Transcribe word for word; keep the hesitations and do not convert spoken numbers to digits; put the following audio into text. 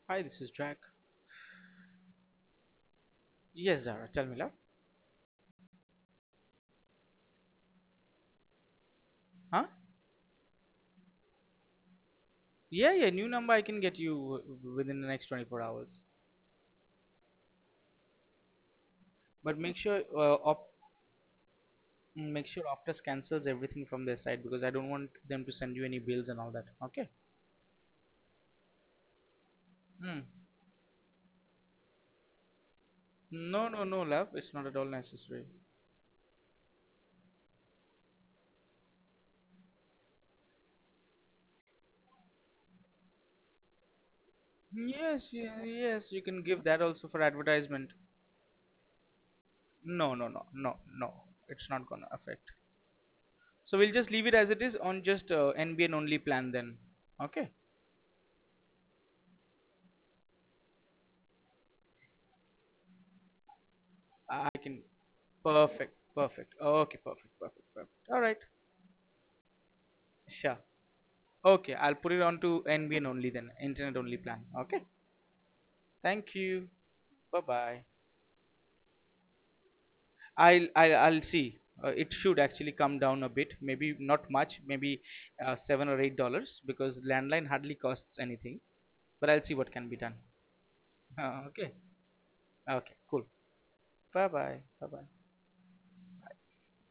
Hi, this is Jack. Yes, Zara, tell me, love. Huh? Yeah, yeah, new number I can get you w- within the next twenty-four hours. But make sure uh, op make sure Optus cancels everything from their side because I don't want them to send you any bills and all that. Okay? Hmm. No, no, no, love. It's not at all necessary. Yes, yeah, yes, you can give that also for advertisement. No, no, no, no, no. It's not gonna affect. So we'll just leave it as it is on just uh, N B N only plan then. Okay? I can. Perfect, perfect. Okay, perfect, perfect, perfect. All right. Sure. Okay, I'll put it on to N B N only then, internet only plan. Okay. Thank you. Bye bye. I'll I'll, I'll see. Uh, it should actually come down a bit. Maybe not much. Maybe uh, seven or eight dollars because landline hardly costs anything. But I'll see what can be done. Uh, okay. Okay. Cool. Bye bye. Bye bye.